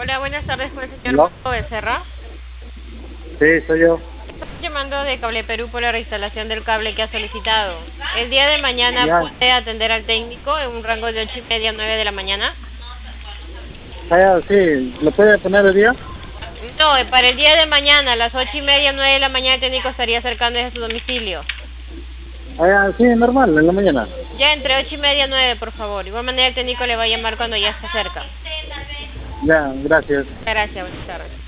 Hola, buenas tardes con el señor ¿No? Marco Becerra. Sí, soy yo. Estoy llamando de Cable Perú por la reinstalación del cable que ha solicitado. El día de mañana Ya. puede atender al técnico en un rango de 8:30 a 9 de la mañana. Sí, ¿lo puede poner el día? No, para el día de mañana, a las 8:30 9 de la mañana, el técnico estaría acercando desde su domicilio. Sí, normal, en la mañana. Ya entre 8:30 9, por favor. De igual manera, el técnico le va a llamar cuando ya esté cerca. Ya, gracias. Gracias, buenas tardes.